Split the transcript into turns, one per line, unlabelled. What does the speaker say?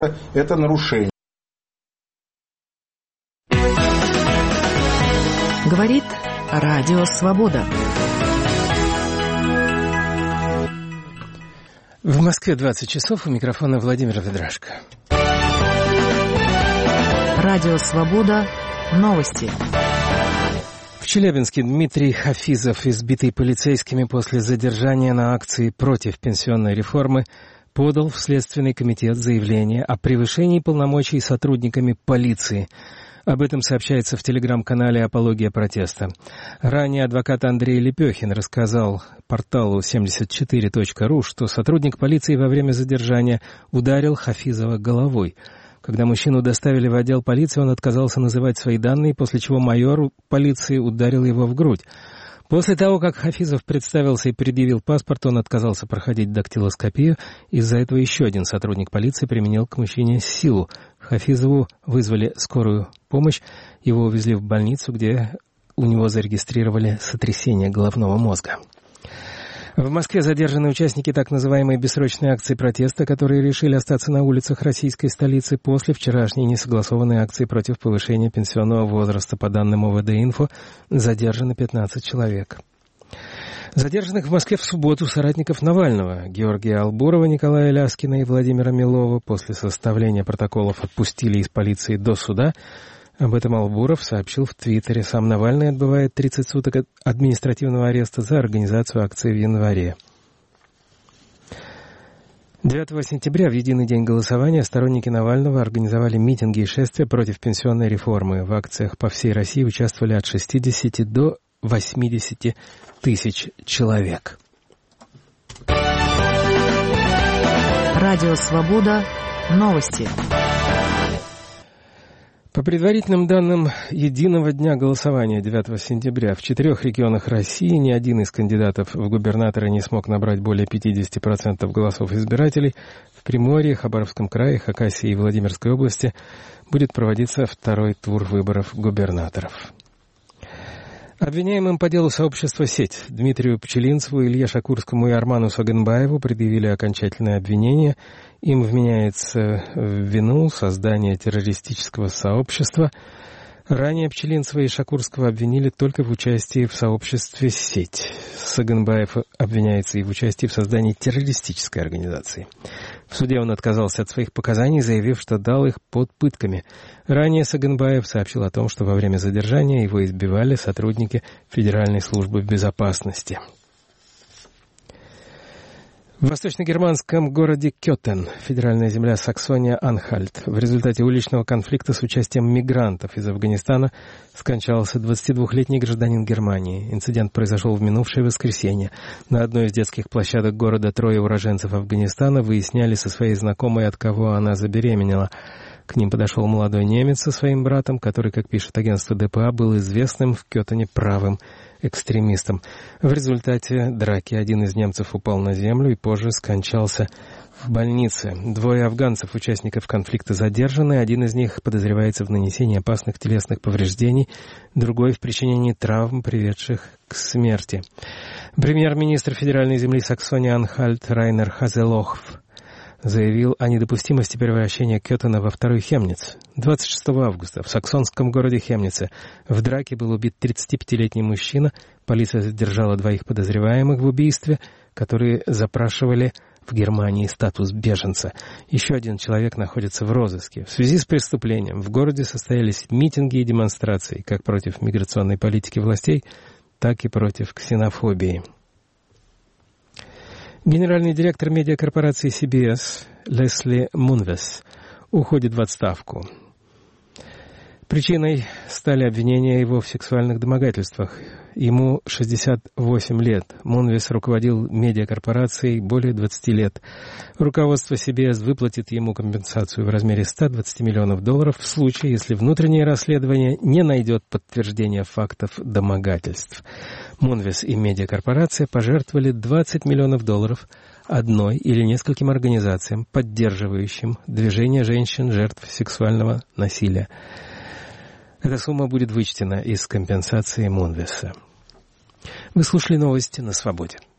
Это нарушение.
Говорит Радио Свобода.
В Москве 20 часов, у микрофона Владимир Ведрашко.
Радио Свобода. Новости.
В Челябинске Дмитрий Хафизов, избитый полицейскими после задержания на акции против пенсионной реформы, подал в Следственный комитет заявление о превышении полномочий сотрудниками полиции. Об этом сообщается в телеграм-канале «Апология протеста». Ранее адвокат Андрей Лепехин рассказал порталу 74.ru, что сотрудник полиции во время задержания ударил Хафизова головой. Когда мужчину доставили в отдел полиции, он отказался называть свои данные, после чего майор полиции ударил его в грудь. После того, как Хафизов представился и предъявил паспорт, он отказался проходить дактилоскопию. Из-за этого еще один сотрудник полиции применил к мужчине силу. Хафизову вызвали скорую помощь. Его увезли в больницу, где у него зарегистрировали сотрясение головного мозга. В Москве задержаны участники так называемой бессрочной акции протеста, которые решили остаться на улицах российской столицы после вчерашней несогласованной акции против повышения пенсионного возраста. По данным ОВД-Инфо, задержаны 15 человек. Задержанных в Москве в субботу соратников Навального Георгия Албурова, Николая Ляскина и Владимира Милова после составления протоколов отпустили из полиции до суда. Об этом Албуров сообщил в Твиттере. Сам Навальный отбывает 30 суток административного ареста за организацию акции в январе. 9 сентября, в единый день голосования, сторонники Навального организовали митинги и шествия против пенсионной реформы. В акциях по всей России участвовали от 60 до 80 тысяч человек.
Радио Свобода. Новости.
По предварительным данным единого дня голосования 9 сентября в 4 регионах России ни один из кандидатов в губернаторы не смог набрать более 50% голосов избирателей. В Приморье, Хабаровском крае, Хакасии и Владимирской области будет проводиться второй тур выборов губернаторов. Обвиняемым по делу сообщества «Сеть» Дмитрию Пчелинцеву, Илье Шакурскому и Арману Сагынбаеву предъявили окончательное обвинение. Им вменяется в вину создание террористического сообщества. Ранее Пчелинцева и Шакурского обвинили только в участии в сообществе «Сеть». Сагынбаев обвиняется и в участии в создании террористической организации. В суде он отказался от своих показаний, заявив, что дал их под пытками. Ранее Сагынбаев сообщил о том, что во время задержания его избивали сотрудники Федеральной службы безопасности. В восточно-германском городе Кётен, федеральная земля Саксония-Анхальт, в результате уличного конфликта с участием мигрантов из Афганистана скончался 22-летний гражданин Германии. Инцидент произошел в минувшее воскресенье. На одной из детских площадок города трое уроженцев Афганистана выясняли со своей знакомой, от кого она забеременела. К ним подошел молодой немец со своим братом, который, как пишет агентство ДПА, был известным в Кётене правым экстремистом. В результате драки один из немцев упал на землю и позже скончался в больнице. Двое афганцев, участников конфликта, задержаны. Один из них подозревается в нанесении опасных телесных повреждений, другой в причинении травм, приведших к смерти. Премьер-министр федеральной земли Саксония-Анхальт Райнер Хазелохв заявил о недопустимости превращения Кётена во второй Хемниц. 26 августа в саксонском городе Хемнице в драке был убит 35-летний мужчина. Полиция задержала двоих подозреваемых в убийстве, которые запрашивали в Германии статус беженца. Еще один человек находится в розыске. В связи с преступлением в городе состоялись митинги и демонстрации как против миграционной политики властей, так и против ксенофобии. Генеральный директор медиакорпорации CBS Лесли Мунвес уходит в отставку. Причиной стали обвинения его в сексуальных домогательствах. Ему 68 лет. Мунвес руководил медиакорпорацией более 20 лет. Руководство CBS выплатит ему компенсацию в размере $120 миллионов в случае, если внутреннее расследование не найдет подтверждения фактов домогательств. Мунвес и медиакорпорация пожертвовали $20 миллионов одной или нескольким организациям, поддерживающим движение женщин, жертв сексуального насилия. Эта сумма будет вычтена из компенсации Мунвеса. Вы слушали новости на Свободе.